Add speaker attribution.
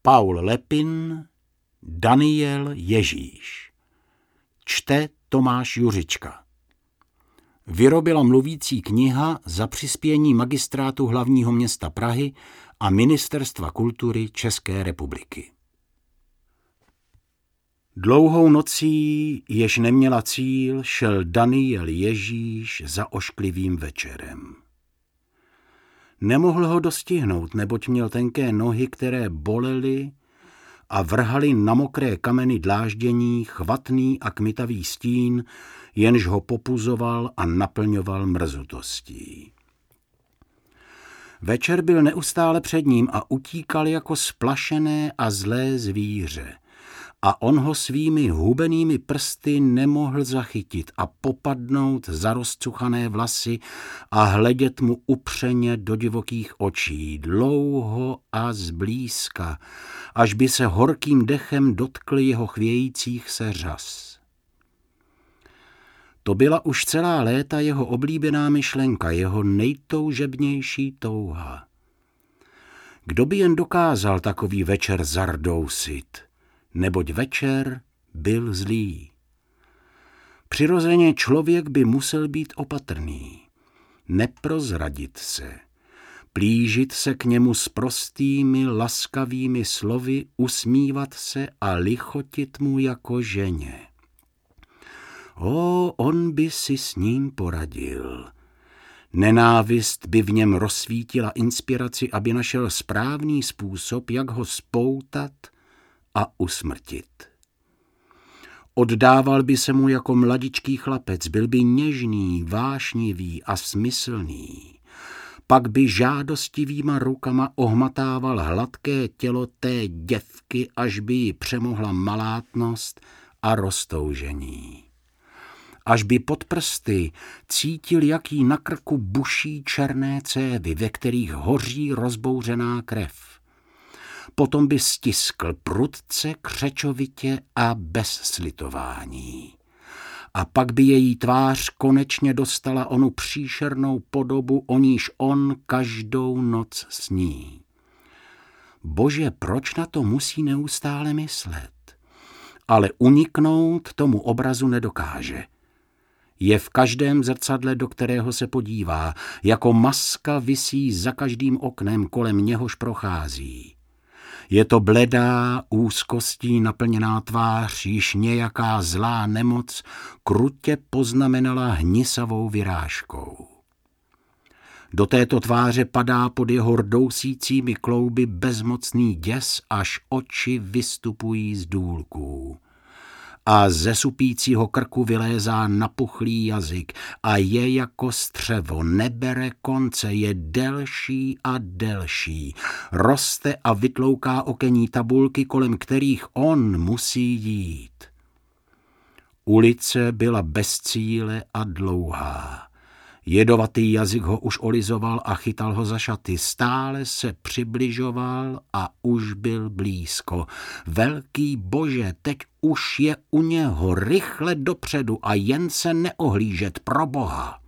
Speaker 1: Paul Lepin, Daniel Ježíš. Čte Tomáš Juřička. Vyrobila mluvící kniha za přispění Magistrátu hlavního města Prahy a Ministerstva kultury České republiky. Dlouhou nocí, jež neměla cíl, šel Daniel Ježíš za ošklivým večerem. Nemohl ho dostihnout, neboť měl tenké nohy, které bolely a vrhaly na mokré kameny dláždění chvatný a kmitavý stín, jenž ho popuzoval a naplňoval mrzutostí. Večer byl neustále před ním a utíkal jako splašené a zlé zvíře. A on ho svými hubenými prsty nemohl zachytit a popadnout za rozcuchané vlasy a hledět mu upřeně do divokých očí, dlouho a zblízka, až by se horkým dechem dotkl jeho chvějících se řas. To byla už celá léta jeho oblíbená myšlenka, jeho nejtoužebnější touha. Kdo by jen dokázal takový večer zardousit, neboť večer byl zlý. Přirozeně člověk by musel být opatrný, neprozradit se, plížit se k němu s prostými, laskavými slovy, usmívat se a lichotit mu jako ženě. On by si s ním poradil. Nenávist by v něm rozsvítila inspiraci, aby našel správný způsob, jak ho spoutat a usmrtit. Oddával by se mu jako mladičký chlapec, byl by něžný, vášnivý a smyslný. Pak by žádostivýma rukama ohmatával hladké tělo té děvky, až by ji přemohla malátnost a roztoužení. Až by pod prsty cítil, jak jí na krku buší černé cévy, ve kterých hoří rozbouřená krev. Potom by stiskl prudce, křečovitě a bez slitování. A pak by její tvář konečně dostala onu příšernou podobu, o níž on každou noc sní. Bože, proč na to musí neustále myslet? Ale uniknout tomu obrazu nedokáže. Je v každém zrcadle, do kterého se podívá, jako maska visí za každým oknem, kolem něhož prochází. Je to bledá, úzkostí naplněná tvář, již nějaká zlá nemoc krutě poznamenala hnisavou vyrážkou. Do této tváře padá pod jeho rdousícími klouby bezmocný děs, až oči vystupují z důlků. A ze supícího krku vylézá napuchlý jazyk a je jako střevo, nebere konce, je delší a delší. Roste a vytlouká okenní tabulky, kolem kterých on musí jít. Ulice byla bez cíle a dlouhá. Jedovatý jazyk ho už olizoval a chytal ho za šaty. Stále se přibližoval a už byl blízko. Velký Bože, teď už je u něho, rychle dopředu a jen se neohlížet, pro Boha.